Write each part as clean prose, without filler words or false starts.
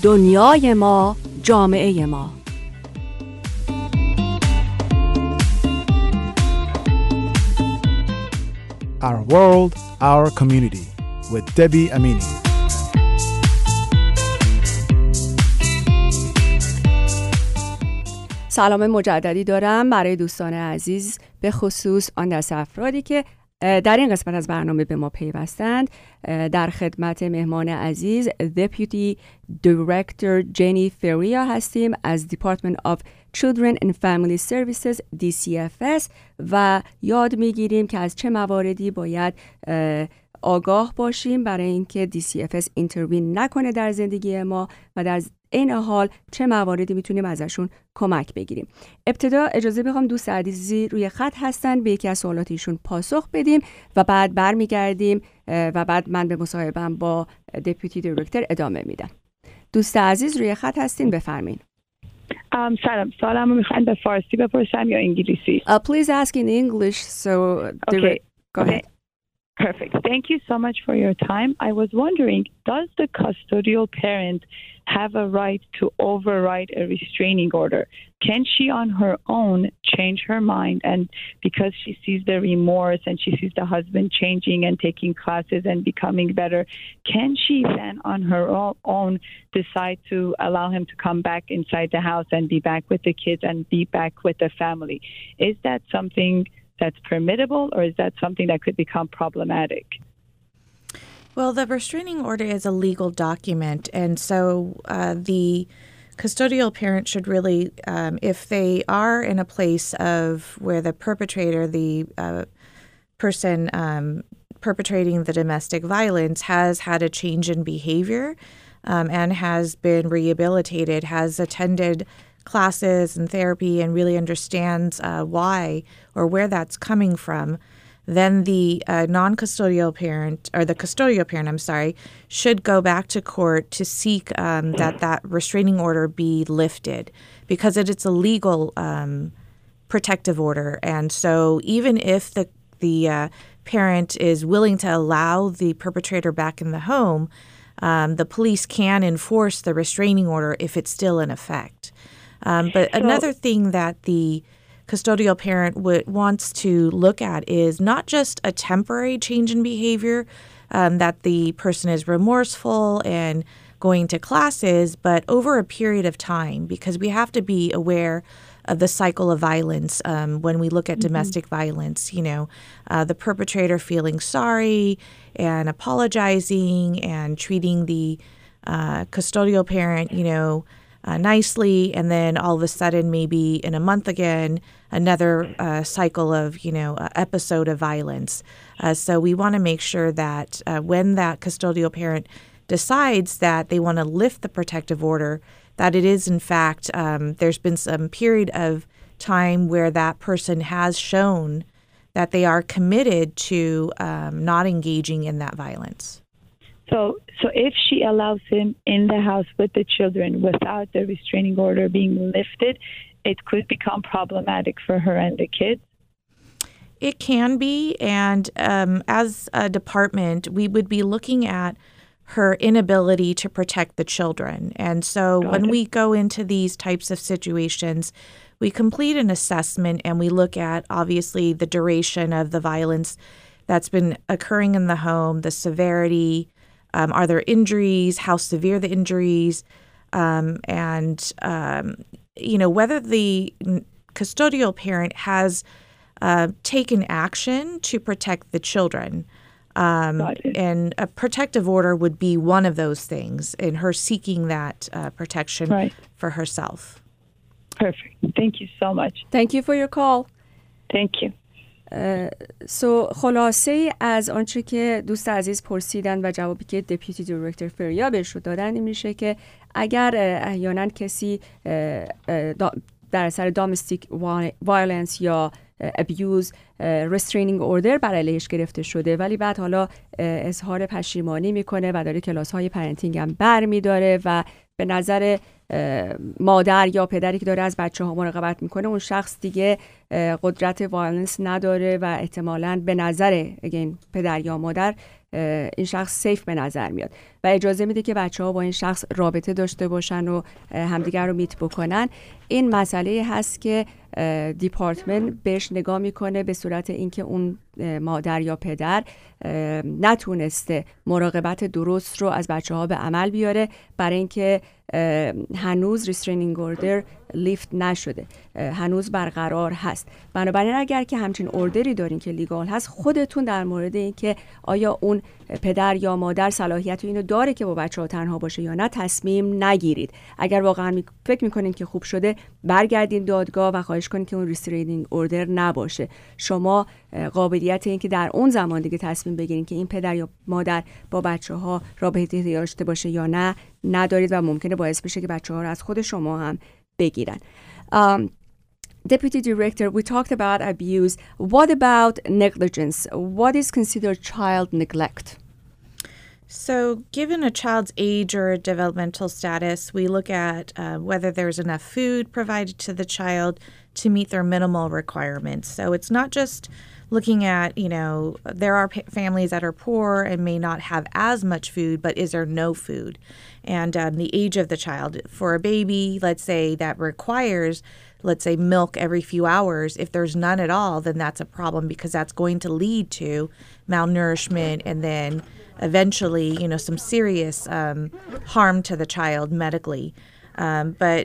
دنیای ما، جامعه ما. Our World, Our Community with Debbie Amini. سلام مجددی دارم برای دوستان عزیز، به خصوص آن دسته افرادی که در این قسمت از برنامه به ما پیوستند. در خدمت مهمان عزیز Deputy Director جنی فریا هستیم از Department of Children and Family Services DCFS و یاد میگیریم که از چه مواردی باید آگاه باشیم برای اینکه DCFS اینتروین نکنه در زندگی ما و در این حال چه مواردی میتونیم ازشون کمک بگیریم. ابتدا اجازه بخوام دوست عزیزی روی خط هستن به یکی از سوالات ایشون پاسخ بدیم و بعد برمیگردیم و بعد من به مصاحبه‌ام با دپیوتی دایرکتور ادامه میدم. دوست عزیز روی خط هستین، بفرمایید. سلام، سوالمو میخواین به فارسی بپرسم یا انگلیسی؟ Please ask in English, so okay. Go ahead. Perfect. Thank you so much for your time. I was wondering, does the custodial parent have a right to override a restraining order? Can she on her own change her mind, and because she sees the remorse and she sees the husband changing and taking classes and becoming better, can she then on her own decide to allow him to come back inside the house and be back with the kids and be back with the family? Is that something that's permissible, or is that something that could become problematic? Well, the restraining order is a legal document, and so the custodial parent should really, if they are in a place of where the perpetrator, the person perpetrating the domestic violence, has had a change in behavior and has been rehabilitated, has attended classes and therapy and really understands why or where that's coming from, then the non-custodial parent, or the custodial parent, should go back to court to seek that restraining order be lifted, because it's a legal protective order. And so even if the parent is willing to allow the perpetrator back in the home, the police can enforce the restraining order if it's still in effect. But another thing that the custodial parent wants to look at is not just a temporary change in behavior, that the person is remorseful and going to classes, but over a period of time, because we have to be aware of the cycle of violence when we look at domestic violence. You know, the perpetrator feeling sorry and apologizing and treating the custodial parent, nicely, and then all of a sudden, maybe in a month again, another cycle of, episode of violence. So we want to make sure that when that custodial parent decides that they want to lift the protective order, that it is, in fact, there's been some period of time where that person has shown that they are committed to not engaging in that violence. So if she allows him in the house with the children without the restraining order being lifted, it could become problematic for her and the kids? It can be, and as a department, we would be looking at her inability to protect the children. And so when we go into these types of situations, we complete an assessment and we look at, obviously, the duration of the violence that's been occurring in the home, the severity. Are there injuries? How severe the injuries? And whether the custodial parent has taken action to protect the children. And a protective order would be one of those things, in her seeking that protection for herself. Perfect. Thank you so much. Thank you for your call. Thank you. خلاصه از آنچه که دوست عزیز پرسیدن و جوابی که دپیوتی دایرکتور فریا بهش رو دادن این میشه که اگر احیانا کسی در اثر دامستیک وایلنس یا ابیوز restraining order بر علیهش گرفته شده، ولی بعد حالا اظهار پشیمانی میکنه و داره کلاس های پرنتینگ هم بر میداره و به نظر مادر یا پدری که داره از بچه ها مراقبت میکنه اون شخص دیگه قدرت وایلنس نداره و احتمالاً به نظر پدر یا مادر این شخص سیف به نظر میاد و اجازه میده که بچه‌ها با این شخص رابطه داشته باشن و همدیگر رو میت بکنن. این مسئله هست که دیپارتمنت بهش نگاه میکنه به صورت اینکه اون مادر یا پدر نتونسته مراقبت درست رو از بچه‌ها به عمل بیاره، برای اینکه هنوز restraining order لیفت نشده، هنوز برقرار هست. بنابراین اگر که همچین اوردری دارین که لیگال هست، خودتون در مورد اینکه آیا اون پدر یا مادر صلاحیت اینو داره که با بچه‌ها تنها باشه یا نه تصمیم نگیرید. اگر واقعا فکر میکنین که خوب شده، برگردین دادگاه و خواهش کنین که اون restraining order نباشه. شما قابلیت این که در اون زمان دیگه تصمیم بگیرین که این پدر یا مادر با بچه‌ها رابطه داشته باشه یا نه ندارید و ممکنه باعث بشه که بچه‌ها رو از خود شما هم بگیرن. Deputy Director, we talked about abuse. What about negligence? What is considered child neglect? So, given a child's age or developmental status, we look at whether there's enough food provided to the child to meet their minimal requirements. So, it's not just looking at, there are families that are poor and may not have as much food, but is there no food? And the age of the child. For a baby, let's say, that requires, let's say, milk every few hours, if there's none at all, then that's a problem because that's going to lead to malnourishment and then eventually, some serious harm to the child medically. But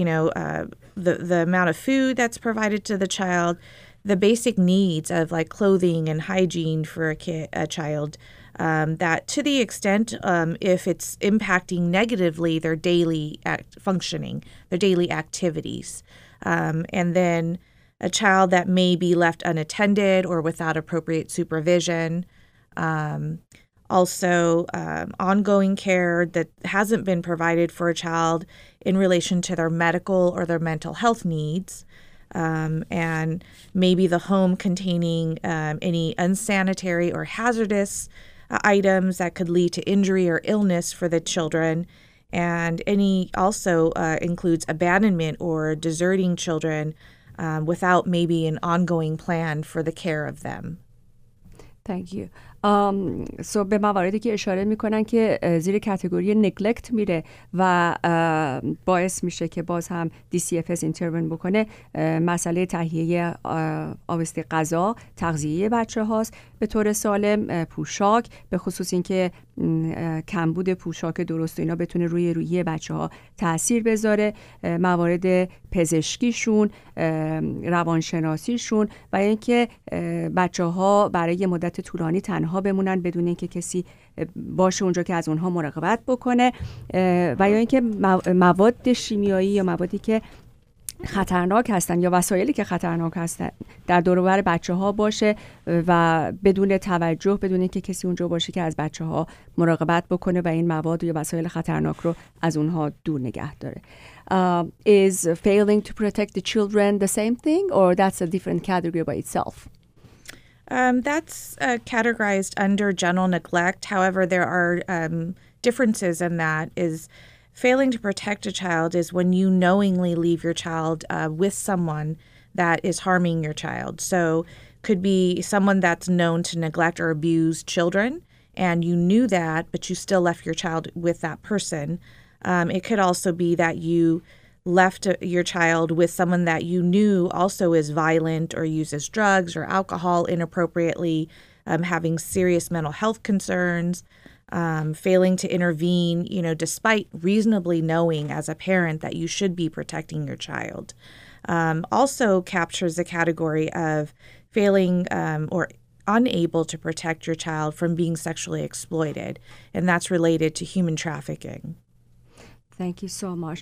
the amount of food that's provided to the child, the basic needs of like clothing and hygiene for a child, that to the extent if it's impacting negatively their daily functioning, their daily activities. And then a child that may be left unattended or without appropriate supervision. Also, ongoing care that hasn't been provided for a child in relation to their medical or their mental health needs. And maybe the home containing any unsanitary or hazardous items that could lead to injury or illness for the children. And any also includes abandonment or deserting children without maybe an ongoing plan for the care of them. Thank you. به مواردی که اشاره میکنن که زیر کاتگوری نگلکت میره و باعث میشه که باز هم DCFS اینترون بکنه، مسئله تهیه آبسته غذا، تغذیه بچه هاست به طور سالم، پوشاک، به خصوص اینکه کمبود پوشاک درست و اینا بتونه روی روحیه بچه ها تأثیر بذاره، موارد پزشکیشون، روانشناسیشون و اینکه بچه ها برای مدت طولانی تنها بمونن بدون اینکه کسی باشه اونجا که از اونها مراقبت بکنه، و یا اینکه مواد شیمیایی یا موادی که خطرناک هستن یا وسایلی که خطرناک هستن در دور و بر بچه‌ها باشه و بدون توجه، بدون اینکه کسی اونجا باشه که از بچه‌ها مراقبت بکنه و این مواد یا وسایل خطرناک رو از اونها دور نگه داره. Is failing to protect the children the same thing or that's a different category by itself? That's categorized under general neglect. However, there are differences in that. Is failing to protect a child is when you knowingly leave your child with someone that is harming your child. So could be someone that's known to neglect or abuse children, and you knew that, but you still left your child with that person. It could also be that you left your child with someone that you knew also is violent or uses drugs or alcohol inappropriately, having serious mental health concerns, failing to intervene, despite reasonably knowing as a parent that you should be protecting your child. Also captures the category of failing or unable to protect your child from being sexually exploited, and that's related to human trafficking. Thank you so much.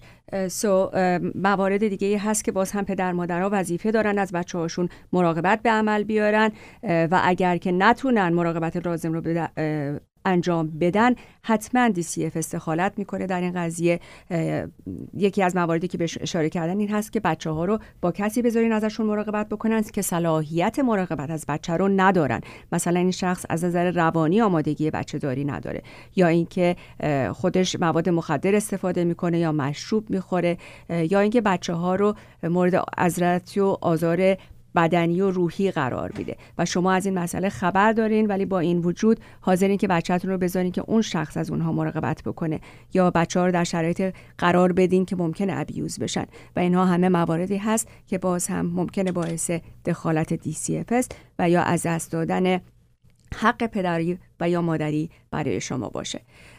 موارد دیگه هست که باز هم پدر مادرها وظیفه دارن از بچه‌هاشون مراقبت به عمل بیارن و اگر که نتونن مراقبت لازم رو انجام بدن، حتما DCF استخالت میکنه در این قضیه. یکی از مواردی که بهش اشاره کردن این هست که بچه‌ها رو با کسی بذارین ازشون مراقبت بکنن که صلاحیت مراقبت از بچه رو ندارن. مثلا این شخص از نظر روانی آمادگی بچه داری نداره، یا اینکه خودش مواد مخدر استفاده میکنه یا مشروب میخوره، یا اینکه بچه‌ها رو مورد اذیت و آزار بدنی و روحی قرار میده و شما از این مسئله خبر دارین، ولی با این وجود حاضرین که بچه‌تون رو بذارین که اون شخص از اونها مراقبت بکنه یا بچه‌ها رو در شرایط قرار بدین که ممکنه ابیوز بشن و اینها همه مواردی هست که باز هم ممکنه باعث دخالت DCFS و یا از دست دادن حق پدری و یا مادری برای شما باشه.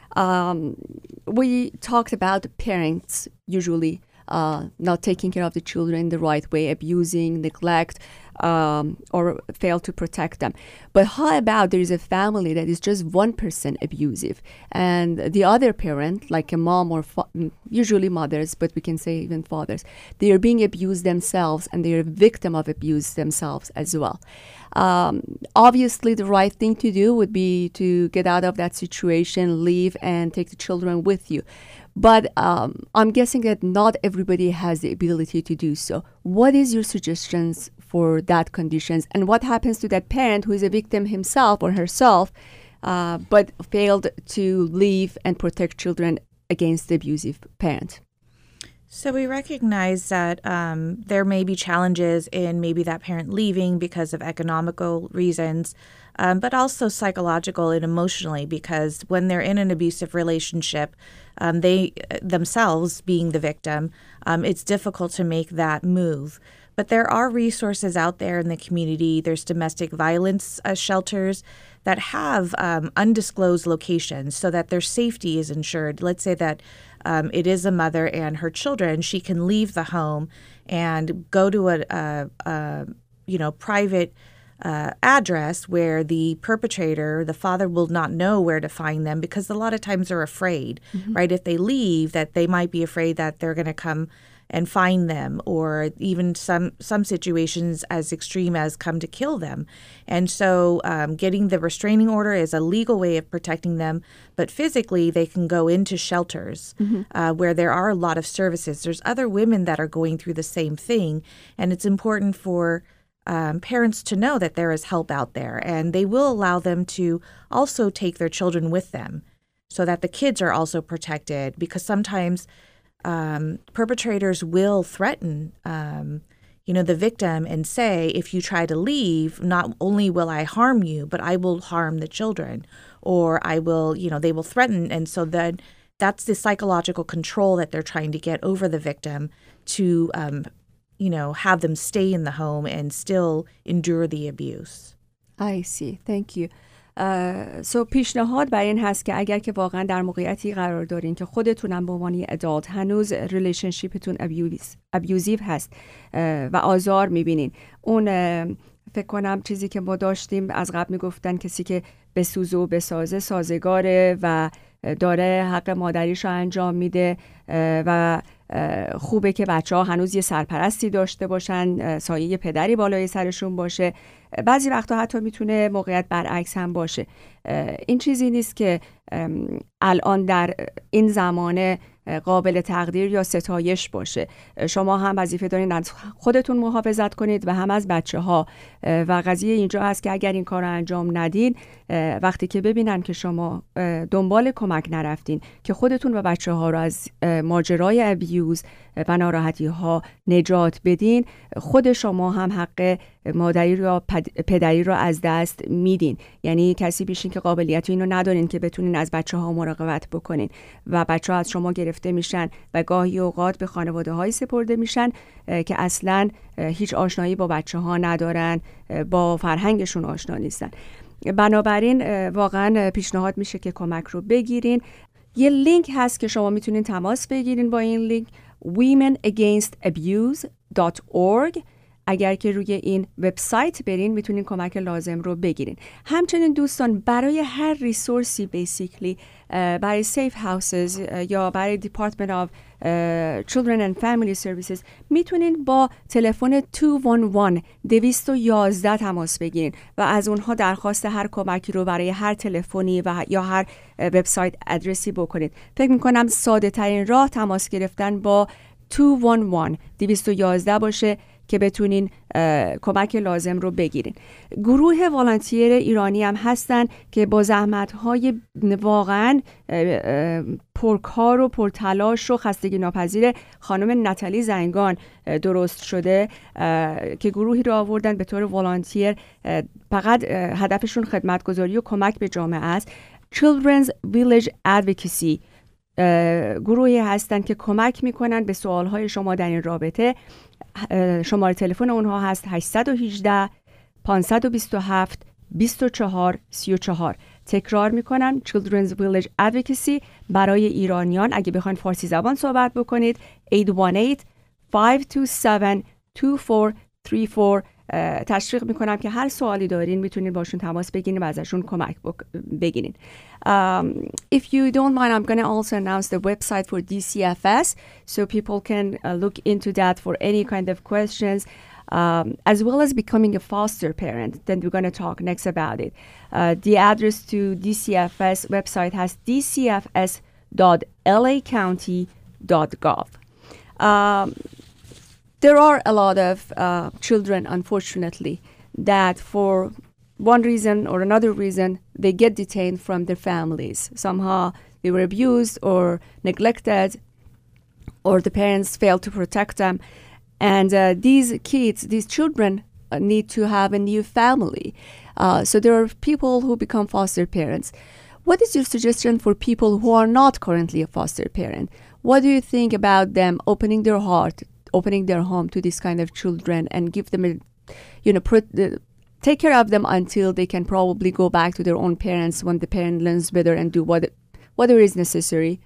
We talked about parents usually not taking care of the children the right way, abusing, neglect, or fail to protect them. But how about there is a family that is just one person abusive and the other parent, like a mom or usually mothers, but we can say even fathers, they are being abused themselves and they are a victim of abuse themselves as well. Obviously, the right thing to do would be to get out of that situation, leave, and take the children with you. But I'm guessing that not everybody has the ability to do so. What is your suggestions for that conditions? And what happens to that parent who is a victim himself or herself, but failed to leave and protect children against the abusive parent? So we recognize that there may be challenges in maybe that parent leaving because of economical reasons, but also psychological and emotionally, because when they're in an abusive relationship, they themselves being the victim, it's difficult to make that move. But there are resources out there in the community. There's domestic violence shelters that have undisclosed locations so that their safety is ensured. Let's say that it is a mother and her children. She can leave the home and go to a private address where the perpetrator, the father, will not know where to find them because a lot of times they're afraid, right? If they leave, that they might be afraid that they're going to come and find them, or even some situations as extreme as come to kill them. And so getting the restraining order is a legal way of protecting them, but physically they can go into shelters where there are a lot of services. There's other women that are going through the same thing, and it's important for parents to know that there is help out there, and they will allow them to also take their children with them so that the kids are also protected, because sometimes perpetrators will threaten the victim and say, if you try to leave, not only will I harm you, but I will harm the children, or I will, they will threaten. And so then that's the psychological control that they're trying to get over the victim to have them stay in the home and still endure the abuse. I see. Thank you. پیشنهاد بر این هست که اگر که واقعا در موقعیتی قرار دارین که خودتونم به عنوان ادالت هنوز ریلیشنشیپتون ابیوزیو هست و آزار میبینین، اون فکر کنم چیزی که ما داشتیم از قبل میگفتن کسی که بسوزه و بسازه سازگاره و داره حق مادریش رو انجام میده و خوبه که بچه ها هنوز یه سرپرستی داشته باشن، سایه پدری بالای سرشون باشه. بعضی وقتا حتی میتونه موقعیت برعکس هم باشه. این چیزی نیست که الان در این زمانه قابل تقدیر یا ستایش باشه. شما هم وظیفه دارین از خودتون محافظت کنید و هم از بچه ها و قضیه اینجا هست که اگر این کار رو انجام ندین، وقتی که ببینن که شما دنبال کمک نرفتین که خودتون و بچه ها رو از ماجرای ابیوز و ناراحتی ها نجات بدین، خود شما هم حق مادری یا پدری رو از دست میدین. یعنی کسی بیشین که قابلیت اینو ندارین که بتونین از بچه ها مراقبت بکنین و بچه ها از شما گرفته میشن و گاهی اوقات به خانواده های سپرده میشن که اصلا هیچ آشنایی با بچه ها ندارن، با فرهنگشون آشنا نیستن. بنابراین واقعا پیشنهاد میشه که کمک رو بگیرین. یه لینک هست که شما میتونین تماس بگیرین با این لینک womenagainstabuse.org. اگر که روی این وبسایت برین میتونین کمک لازم رو بگیرین. همچنین دوستان برای هر ریسورسی بیسیکلی برای سیف هاوسز یا برای دیپارتمنت آف Children and Family Services میتونین با تلفن 211 تماس بگیرین و از اونها درخواست هر کمکی رو برای هر تلفنی و یا هر وبسایت ادرسی بکنید. فکر میکنم ساده ترین راه تماس گرفتن با 211 باشه که بتونین کمک لازم رو بگیرین. گروه والنتیر ایرانی هم هستن که با زحمت‌های واقعاً پرکار و پرتلاش و خستگی ناپذیر خانم نتالی زنگان درست شده که گروهی رو آوردن به طور والنتیر. فقط هدفشون خدمتگزاری و کمک به جامعه است. Children's Village Advocacy گروهی هستن که کمک میکنن به سوالهای شما در این رابطه. شماره تلفن اونها هست 818 527 24 34. تکرار میکنم Children's Village Advocacy برای ایرانیان. اگه بخواید فارسی زبان صحبت بکنید 818-527-2434. تشویق میکنم که هر سوالی دارین میتونید باشون تماس بگیرین و ازشون کمک بگیرین. If you don't mind, I'm going to also announce the website for DCFS so people can look into that for any kind of questions, as well as becoming a foster parent. Then we're going to talk next about it. The address to DCFS website has dcfs.lacounty.gov. There are a lot of children, unfortunately, that for one reason or another reason, they get detained from their families. Somehow they were abused or neglected, or the parents failed to protect them. And these kids, these children need to have a new family. So there are people who become foster parents. What is your suggestion for people who are not currently a foster parent? What do you think about them opening their heart, opening their home to this kind of children and give them, take care of them until they can probably go back to their own parents when the parent learns better and do whatever is necessary.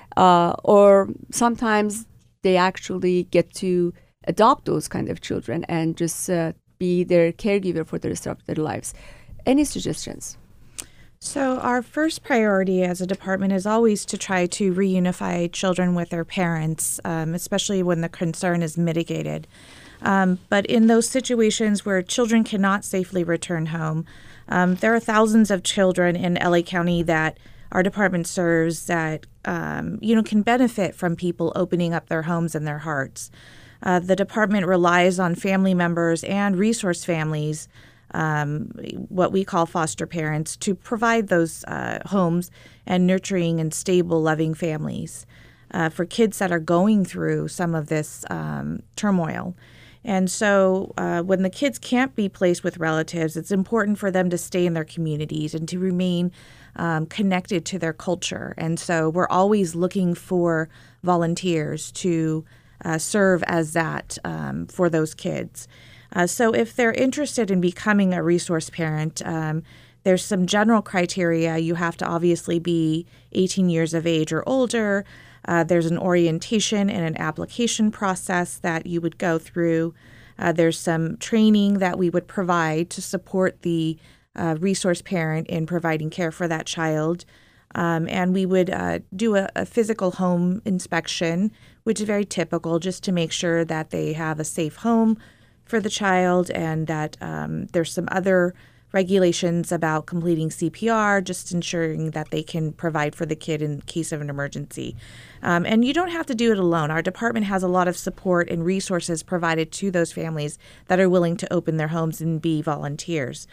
Or sometimes they actually get to adopt those kind of children and just be their caregiver for the rest of their lives. Any suggestions? So our first priority as a department is always to try to reunify children with their parents, especially when the concern is mitigated. But in those situations where children cannot safely return home, there are thousands of children in LA County that our department serves that, can benefit from people opening up their homes and their hearts. The department relies on family members and resource families, what we call foster parents, to provide those homes and nurturing and stable, loving families for kids that are going through some of this turmoil. And so when the kids can't be placed with relatives, it's important for them to stay in their communities and to remain connected to their culture. And so we're always looking for volunteers to serve as that for those kids. So if they're interested in becoming a resource parent, there's some general criteria. You have to obviously be 18 years of age or older. There's an orientation and an application process that you would go through. There's some training that we would provide to support the resource parent in providing care for that child. And we would do a physical home inspection, which is very typical, just to make sure that they have a safe home for the child and that there's some other regulations about completing CPR, just ensuring that they can provide for the kid in case of an emergency. And you don't have to do it alone. Our department has a lot of support and resources provided to those families that are willing to open their homes and be volunteers.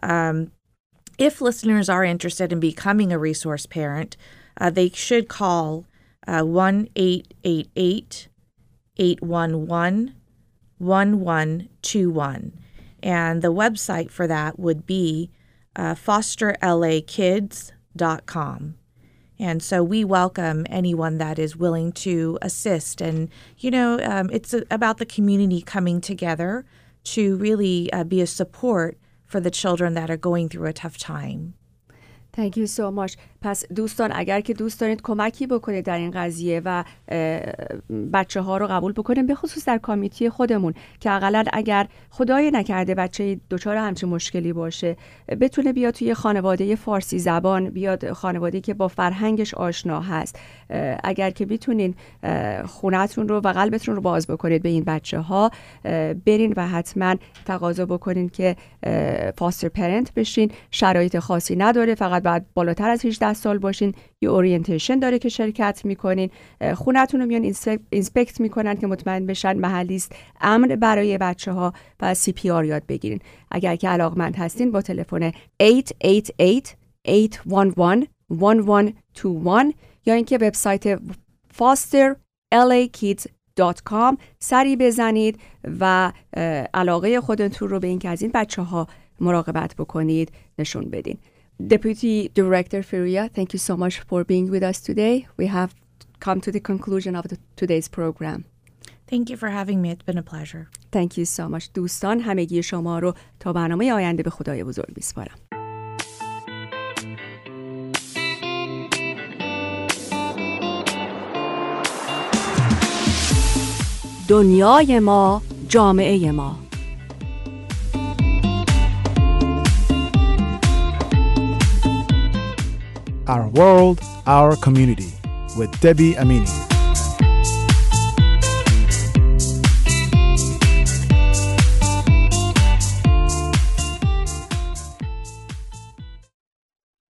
If listeners are interested in becoming a resource parent, they should call 1-888-811-1121. And the website for that would be fosterlakids.com. And so we welcome anyone that is willing to assist. And, it's about the community coming together to really be a support for the children that are going through a tough time. Thank you so much. پس دوستان اگر که دوست دارید کمکی بکنید در این قضیه و بچه ها رو قبول بکنیم، به خصوص در کامیتی خودمون که اقلا اگر خدای نکرده بچه دچار همچین مشکلی باشه، بتونه بیاد توی خانواده فارسی زبان، بیاد خانواده‌ای که با فرهنگش آشنا هست. اگر که بیتونین خونه‌تون رو و قلبتون رو باز بکنید به این بچه ها، برین و حتما تقاضا بکنین که فاستر پرنت بشین. شرایط خاصی نداره، فقط شاید باید بالاتر از 18 سال باشین. یه اورینتیشن داره که شرکت میکنین، خونتون رو میان اینسپکت میکنن که مطمئن بشن محلی است امن برای بچه ها و CPR یاد بگیرین. اگر که علاقمند هستین با تلفن 888-811-1121 یا اینکه وبسایت fosterlakids.com سری بزنید و علاقه خودتون رو به این که از این بچه ها مراقبت بکنید نشون بدین. Deputy Director Firia, thank you so much for being with us today. We have come to the conclusion of today's program. Thank you for having me. It's been a pleasure. Thank you so much. دوستان همگی شما رو تا برنامه آینده به خدای بزرگ میسپارم. دنیای ما، جامعه ما. Our world, our community with Debbie Amini.